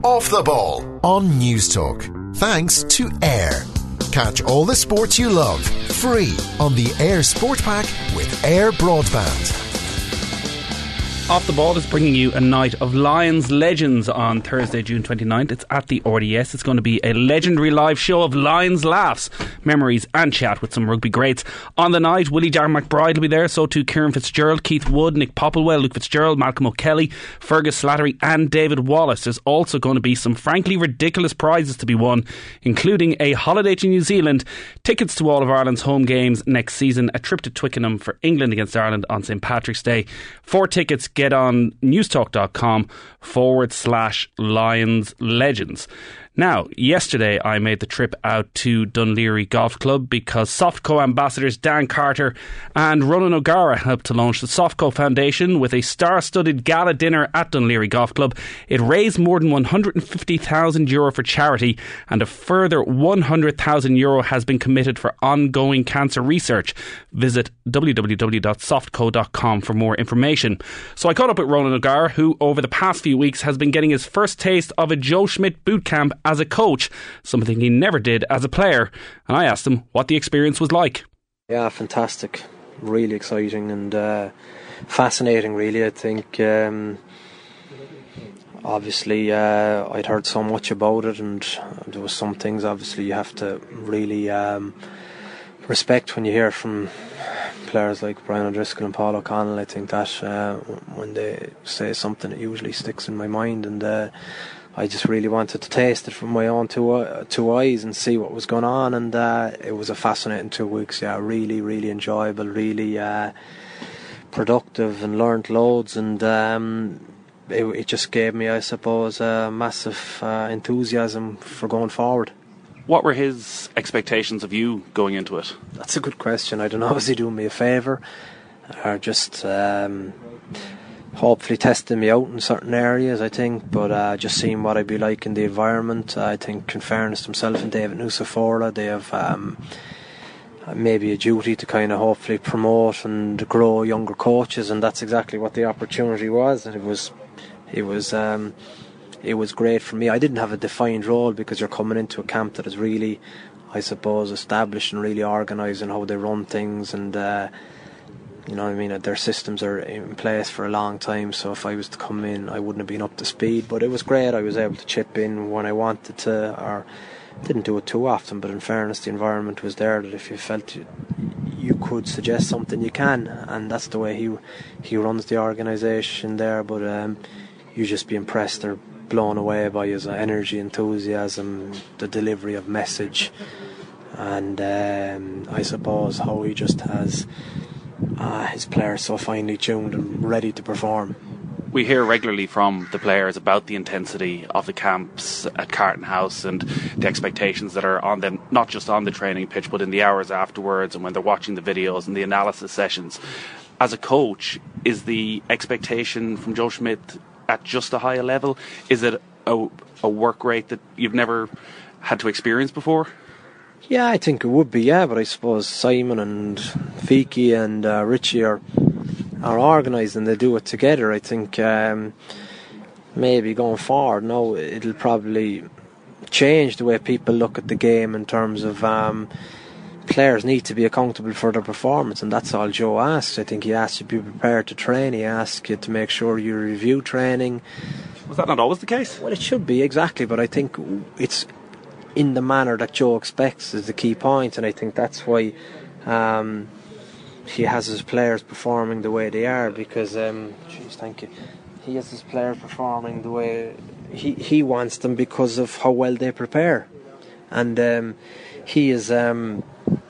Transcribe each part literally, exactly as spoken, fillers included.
Off the Ball on News Talk. Thanks to Air. Catch all the sports you love free on the Air Sport Pack with Air Broadband. Off the Ball is bringing you a night of Lions legends on Thursday, June twenty-ninth. It's at the R D S. It's going to be a legendary live show of Lions laughs, memories and chat with some rugby greats. On the night, Willie Jar McBride will be there, so too Kieran Fitzgerald, Keith Wood, Nick Popplewell, Luke Fitzgerald, Malcolm O'Kelly, Fergus Slattery and David Wallace. There's also going to be some frankly ridiculous prizes to be won, including a holiday to New Zealand, tickets to all of Ireland's home games next season, a trip to Twickenham for England against Ireland on St Patrick's Day. For tickets, get on newstalk.com forward slash Lions Legends. Now, yesterday I made the trip out to Dún Laoghaire Golf Club because Softco ambassadors Dan Carter and Ronan O'Gara helped to launch the Softco Foundation with a star-studded gala dinner at Dún Laoghaire Golf Club. It raised more than one hundred fifty thousand euro for charity, and a further one hundred thousand euro has been committed for ongoing cancer research. Visit w w w dot softco dot com for more information. So I caught up with Ronan O'Gara, who over the past few weeks has been getting his first taste of a Joe Schmidt boot camp as a coach, something he never did as a player, and I asked him what the experience was like. Yeah, fantastic, really exciting and uh, fascinating really. I think um, obviously uh, I'd heard so much about it, and there was some things obviously you have to really um, respect when you hear from players like Brian O'Driscoll and Paul O'Connell. I think that uh, when they say something, it usually sticks in my mind, and uh, I just really wanted to taste it from my own two, uh, two eyes and see what was going on, and uh, it was a fascinating two weeks. Yeah, really, really enjoyable, really uh, productive, and learnt loads, and um, it, it just gave me, I suppose, a massive uh, enthusiasm for going forward. What were his expectations of you going into it? That's a good question. I don't know, is he doing me a favour or just um, hopefully testing me out in certain areas, I think, but uh, just seeing what I'd be like in the environment. I think, in fairness to himself and David Nucifora, they have um, maybe a duty to kind of hopefully promote and grow younger coaches, and that's exactly what the opportunity was. And it was it was um, it was great for me. I didn't have a defined role because you're coming into a camp that is really, I suppose, established and really organised in how they run things, and uh, you know what I mean, their systems are in place for a long time, so if I was to come in I wouldn't have been up to speed, but it was great. I was able to chip in when I wanted to, or didn't do it too often, but in fairness the environment was there that if you felt you, you could suggest something, you can, and that's the way he he runs the organisation there. But um, you just be impressed or blown away by his energy, enthusiasm, the delivery of message, and um, I suppose how he just has Uh, his players so finely tuned and ready to perform. We hear regularly from the players about the intensity of the camps at Carton House and the expectations that are on them, not just on the training pitch but in the hours afterwards and when they're watching the videos and the analysis sessions. As a coach, is the expectation from Joe Schmidt at just a higher level? Is it a, a work rate that you've never had to experience before? Yeah, I think it would be, yeah, but I suppose Simon and Fiki and uh, Richie are are organised and they do it together. I think um, maybe going forward now it'll probably change the way people look at the game in terms of um, players need to be accountable for their performance, and that's all Joe asks. I think he asks you to be prepared to train, he asks you to make sure you review training. Was that not always the case? Well, it should be, exactly, but I think it's in the manner that Joe expects is the key point, and I think that's why um, he has his players performing the way they are, because um, geez, thank you he has his players performing the way he, he wants them because of how well they prepare, and um, he is um,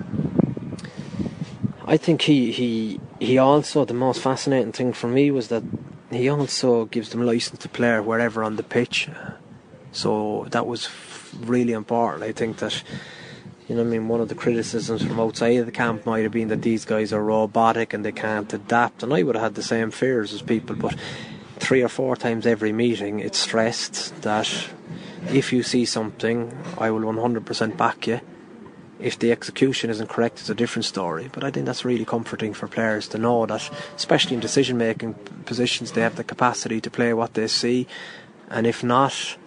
I think he, he he also, the most fascinating thing for me was that he also gives them license to play wherever on the pitch, so that was really important. I think that, you know what I mean, one of the criticisms from outside of the camp might have been that these guys are robotic and they can't adapt, and I would have had the same fears as people, but three or four times every meeting it's stressed that if you see something, I will one hundred percent back you. If the execution isn't correct, it's a different story. But I think that's really comforting for players to know that, especially in decision making positions, they have the capacity to play what they see, and if not,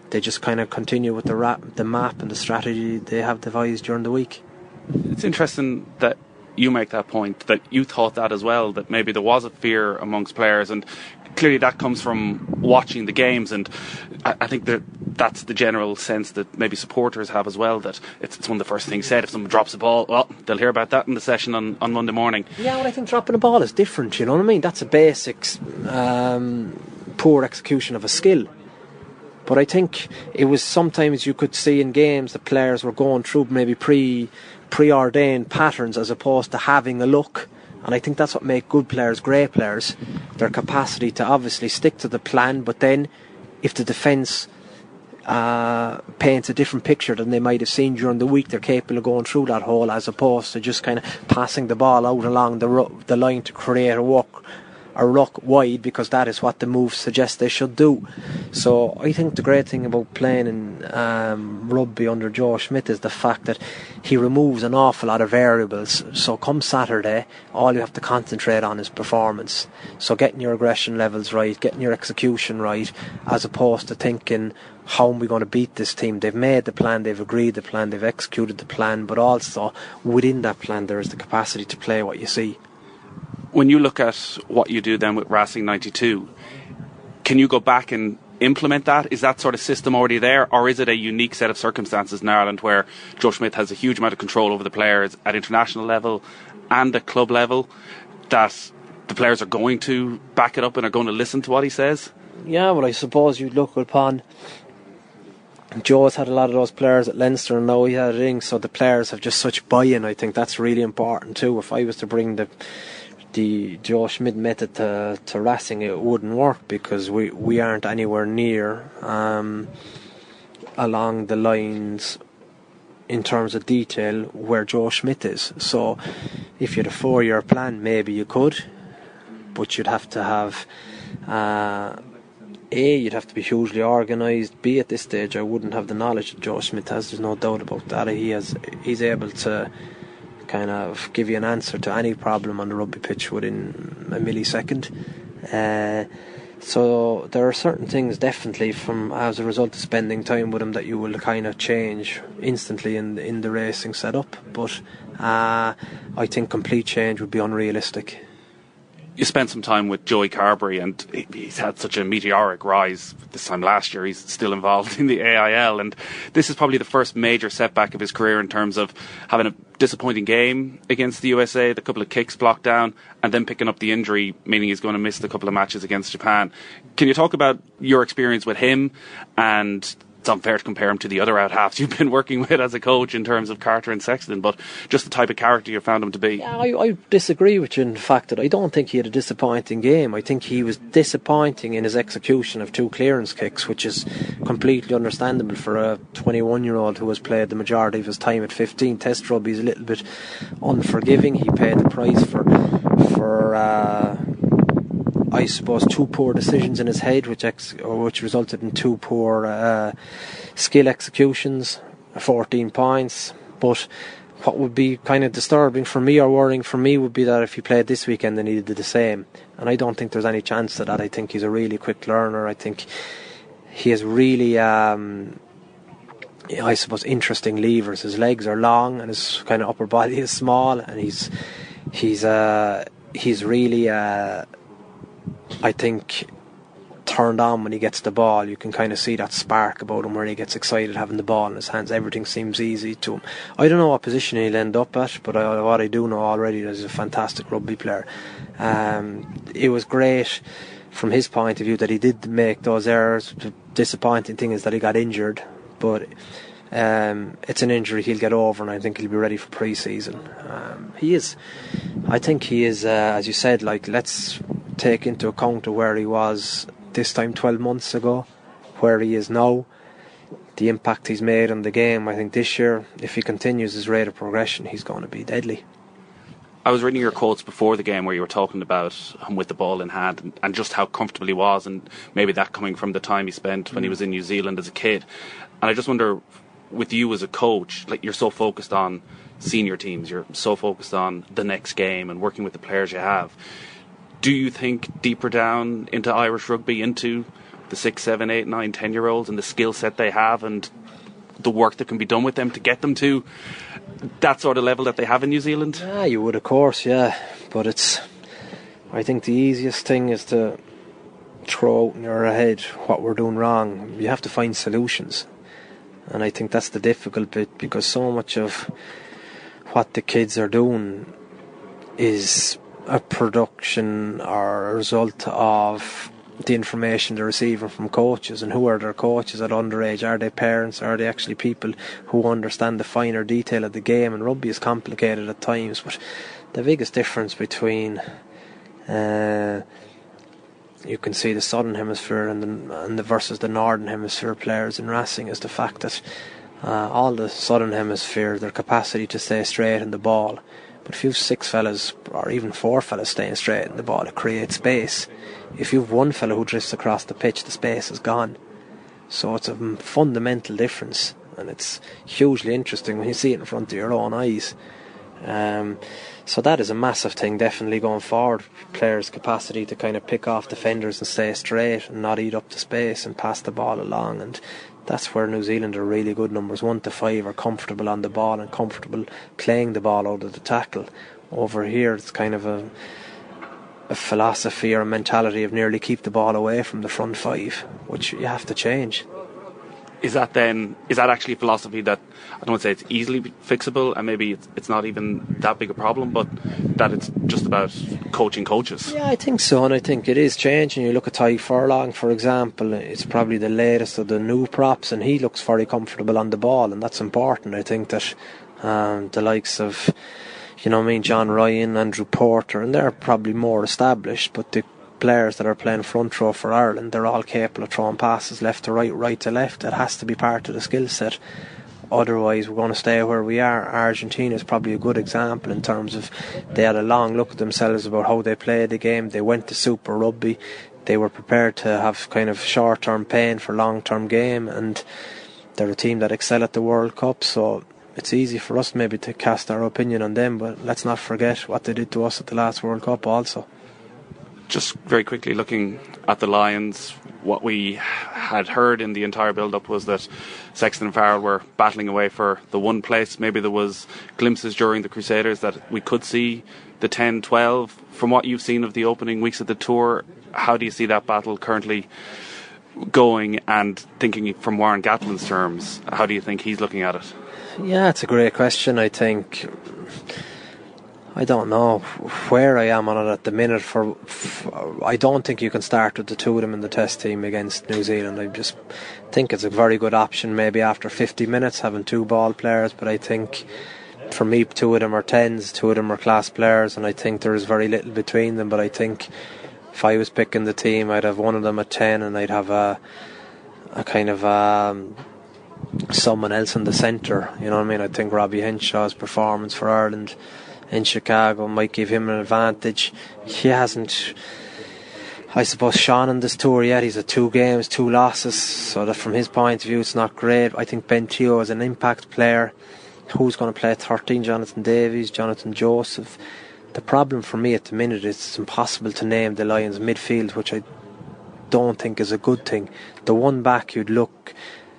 they just kind of continue with the rap, the map and the strategy they have devised during the week. It's interesting that you make that point, that you thought that as well, that maybe there was a fear amongst players, and clearly that comes from watching the games, and I, I think that that's the general sense that maybe supporters have as well, that it's, it's one of the first things said. If someone drops a ball, well, they'll hear about that in the session on, on Monday morning. Yeah, well, I think dropping a ball is different, you know what I mean? That's a basic um, poor execution of a skill. But I think it was sometimes you could see in games that players were going through maybe pre preordained patterns as opposed to having a look. And I think that's what makes good players great players. Their capacity to obviously stick to the plan, but then if the defence uh, paints a different picture than they might have seen during the week, they're capable of going through that hole as opposed to just kind of passing the ball out along the ro- the line to create a walk. A ruck wide, because that is what the move suggests they should do. So I think the great thing about playing in um, rugby under Joe Schmidt is the fact that he removes an awful lot of variables. So come Saturday, all you have to concentrate on is performance. So getting your aggression levels right, getting your execution right, as opposed to thinking, how are we going to beat this team? They've made the plan, they've agreed the plan, they've executed the plan, but also within that plan there is the capacity to play what you see. When you look at what you do then with Racing ninety-two, can you go back and implement that? Is that sort of system already there, or is it a unique set of circumstances in Ireland where Joe Schmidt has a huge amount of control over the players at international level and at club level, that the players are going to back it up and are going to listen to what he says? Yeah, well, I suppose you'd look upon Joe's had a lot of those players at Leinster, and now he had a ring, so the players have just such buy-in. I think that's really important too. If I was to bring the the Joe Schmidt method to, to Racing, it wouldn't work, because we, we aren't anywhere near um, along the lines in terms of detail where Joe Schmidt is. So if you had a four year plan, maybe you could, but you'd have to have uh, A, you'd have to be hugely organised. B, at this stage I wouldn't have the knowledge that Joe Schmidt has. There's no doubt about that. He has he's able to kind of give you an answer to any problem on the rugby pitch within a millisecond. Uh, so there are certain things definitely from as a result of spending time with him that you will kind of change instantly in in the racing setup. But uh, I think complete change would be unrealistic. You spent some time with Joey Carberry, and he's had such a meteoric rise this time last year. He's still involved in the A I L, and this is probably the first major setback of his career in terms of having a disappointing game against the U S A, the couple of kicks blocked down, and then picking up the injury, meaning he's going to miss the couple of matches against Japan. Can you talk about your experience with him? And it's unfair to compare him to the other out halves you've been working with as a coach in terms of Carter and Sexton, but just the type of character you found him to be. Yeah, I, I disagree with you in the fact that I don't think he had a disappointing game. I think he was disappointing in his execution of two clearance kicks, which is completely understandable for a twenty-one year old who has played the majority of his time at fifteen. Test rugby is a little bit unforgiving. He paid the price for for uh, I suppose two poor decisions in his head, which ex- or which resulted in two poor uh, skill executions, fourteen points. But what would be kind of disturbing for me or worrying for me would be that if he played this weekend then he did the same. And I don't think there's any chance of that. I think he's a really quick learner. I think he has really, um, I suppose, interesting levers. His legs are long and his kind of upper body is small, and he's he's uh, he's really. Uh, I think turned on when he gets the ball. You can kind of see that spark about him where he gets excited having the ball in his hands. Everything seems easy to him. I don't know what position he'll end up at, but I, what I do know already is he's a fantastic rugby player. Um, it was great from his point of view that he did make those errors. The disappointing thing is that he got injured, but um, it's an injury he'll get over, and I think he'll be ready for pre-season. Um, he is, I think he is, uh, as you said, like, let's take into account of where he was this time twelve months ago, where he is now, the impact he's made on the game. I think this year, if he continues his rate of progression, he's going to be deadly. I was reading your quotes before the game where you were talking about him with the ball in hand and, and just how comfortable he was, and maybe that coming from the time he spent when mm. he was in New Zealand as a kid. And I just wonder, with you as a coach, like, you're so focused on senior teams, you're so focused on the next game and working with the players you have. Do you think deeper down into Irish rugby, into the six, seven, eight, nine, ten year olds and the skill set they have and the work that can be done with them to get them to that sort of level that they have in New Zealand? Yeah, you would, of course, yeah. But it's, I think the easiest thing is to throw out in your head what we're doing wrong. You have to find solutions. And I think that's the difficult bit, because so much of what the kids are doing is a production or a result of the information they're receiving from coaches. And who are their coaches at underage? Are they parents? Are they actually people who understand the finer detail of the game? And rugby is complicated at times, but the biggest difference between uh, you can see the Southern Hemisphere and the, and the versus the Northern Hemisphere players in racing is the fact that uh, all the Southern Hemisphere, their capacity to stay straight in the ball. But if you've six fellas or even four fellas staying straight in the ball, it creates space. If you've one fella who drifts across the pitch, the space is gone. So it's a fundamental difference, and it's hugely interesting when you see it in front of your own eyes. Um, so that is a massive thing definitely going forward. Players' capacity to kind of pick off defenders and stay straight and not eat up the space and pass the ball along, and that's where New Zealand are really good. Numbers one to five are comfortable on the ball and comfortable playing the ball out of the tackle. Over here it's kind of a a philosophy or a mentality of nearly keep the ball away from the front five, which you have to change. Is that then, is that actually a philosophy that, I don't want to say it's easily fixable and maybe it's, it's not even that big a problem, but that it's just about coaching coaches? Yeah, I think so, and I think it is changing. You look at Ty Furlong, for example, it's probably the latest of the new props, and he looks very comfortable on the ball, and that's important. I think that um, the likes of, you know what I mean, John Ryan, Andrew Porter, and they're probably more established, but the players that are playing front row for Ireland, they're all capable of throwing passes left to right, right to left. That has to be part of the skill set. Otherwise we're going to stay where we are. Argentina is probably a good example in terms of they had a long look at themselves about how they played the game. They went to Super Rugby. They were prepared to have kind of short term pain for long term game, and they're a team that excel at the World Cup, so it's easy for us maybe to cast our opinion on them, but let's not forget what they did to us at the last World Cup also. Just very quickly looking at the Lions, what we had heard in the entire build-up was that Sexton and Farrell were battling away for the one place. Maybe there was glimpses during the Crusaders that we could see the ten twelve. From what you've seen of the opening weeks of the tour, how do you see that battle currently going? And thinking from Warren Gatland's terms, how do you think he's looking at it? Yeah, it's a great question. I think I don't know where I am on it at the minute. For, for I don't think you can start with the two of them in the test team against New Zealand. I just think it's a very good option maybe after fifty minutes having two ball players, but I think for me two of them are tens, two of them are class players, and I think there is very little between them. But I think if I was picking the team, I'd have one of them at ten and I'd have a, a kind of um, someone else in the centre. You know what I mean? I think Robbie Henshaw's performance for Ireland in Chicago might give him an advantage. He hasn't, I suppose, shone in this tour yet. He's had two games, two losses, so that from his point of view it's not great. I think Ben Teo is an impact player. Who's going to play thirteen? Jonathan Davies, Jonathan Joseph. The problem for me at the minute is it's impossible to name the Lions midfield, which I don't think is a good thing. The one back you'd look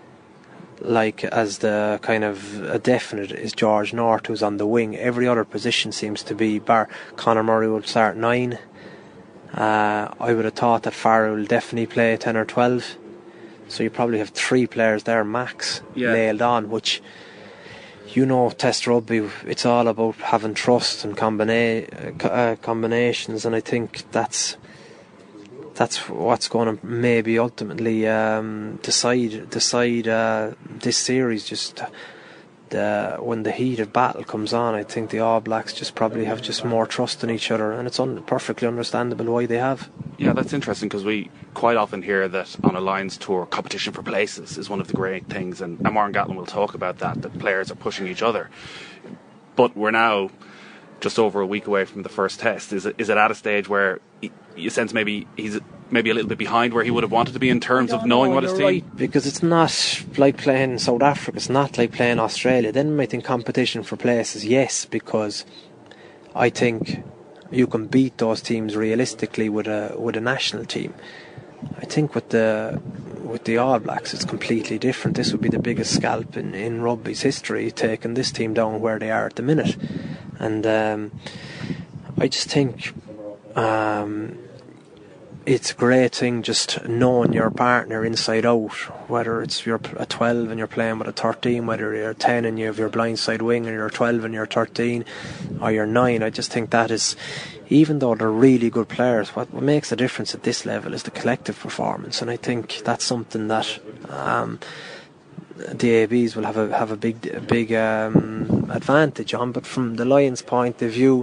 like as the kind of a definite is George North, who's on the wing. Every other position seems to be bar. Conor Murray will start nine. uh, I would have thought that Farrell will definitely play ten or twelve, so you probably have three players there max yeah. nailed on, which, you know, test rugby, it's all about having trust and combina- uh, combinations, and I think that's That's what's going to maybe ultimately um, decide decide uh, this series. Just the, when the heat of battle comes on, I think the All Blacks just probably have just more trust in each other, and it's un- perfectly understandable why they have. Yeah, that's interesting, because we quite often hear that on a Lions tour, competition for places is one of the great things, and, and Warren Gatland will talk about that, that players are pushing each other. But we're now just over a week away from the first test. Is it, is it at a stage where you sense maybe he's maybe a little bit behind where he would have wanted to be in terms of knowing know, what his team... Right, because it's not like playing South Africa, it's not like playing Australia. Then I think competition for places, yes, because I think you can beat those teams realistically with a with a national team. I think with the with the All Blacks, it's completely different. This would be the biggest scalp in, in rugby's history, taking this team down where they are at the minute. And um, I just think um, it's a great thing just knowing your partner inside out, whether it's you're a twelve and you're playing with a thirteen, whether you're ten and you have your blindside wing, or you're twelve and you're thirteen, or you're nine. I just think that is, even though they're really good players, what, what makes a difference at this level is the collective performance. And I think that's something that um, the A Bs will have a have a big a big um, advantage on. But from the Lions' point of view,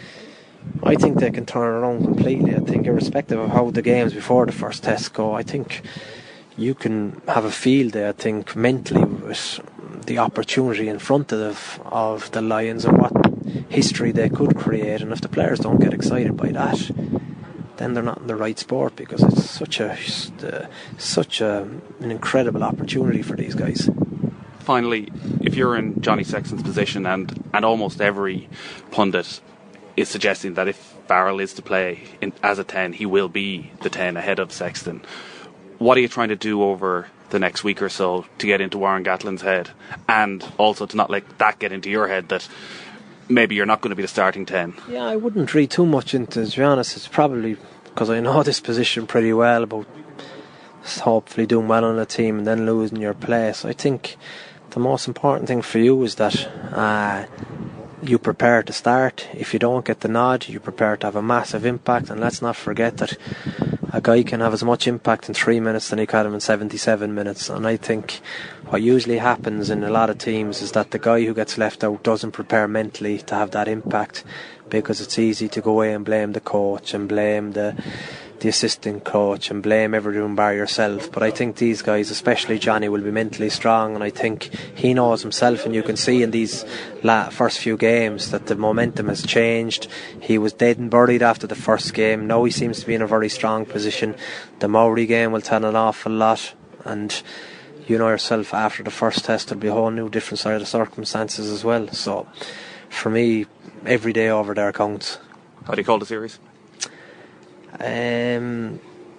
I think they can turn it around completely. I think irrespective of how the games before the first test go, I think you can have a field there, I think, mentally, with the opportunity in front of, of the Lions and what history they could create. And if the players don't get excited by that, then they're not in the right sport, because it's such a such a, an incredible opportunity for these guys. Finally, if you're in Johnny Sexton's position, and, and almost every pundit is suggesting that if Farrell is to play in, as a ten, he will be the ten ahead of Sexton. What are you trying to do over the next week or so to get into Warren Gatlin's head, and also to not let that get into your head that maybe you're not going to be the starting ten? Yeah, I wouldn't read too much into it, to be honest. It's probably because I know this position pretty well, about hopefully doing well on a team and then losing your place. I think the most important thing for you is that uh, you prepare to start. If you don't get the nod, you prepare to have a massive impact. And let's not forget that a guy can have as much impact in three minutes than he can in seventy-seven minutes. And I think what usually happens in a lot of teams is that the guy who gets left out doesn't prepare mentally to have that impact, because it's easy to go away and blame the coach and blame the the assistant coach and blame everyone bar yourself. But I think these guys, especially Johnny, will be mentally strong, and I think he knows himself, and you can see in these la- first few games that the momentum has changed. He was dead and buried after the first game. Now he seems to be in a very strong position. The Maori game will tell an awful lot, and you know yourself, after the first test there'll be a whole new different side of circumstances as well. So for me, every day over there counts. How do you call the series? Um,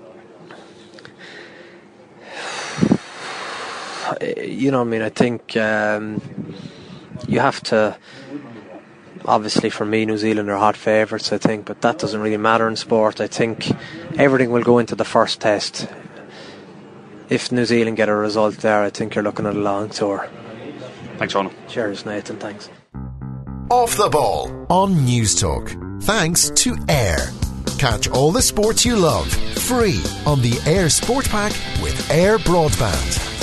you know what I mean, I think um, you have to, obviously for me New Zealand are hot favourites, I think, but that doesn't really matter in sport. I think everything will go into the first test. If New Zealand get a result there, I think you're looking at a long tour. Thanks, Sean. Cheers, Nathan, thanks. Off the Ball on News Talk. Thanks to Air. Catch all the sports you love free on the Air Sport Pack with Air Broadband.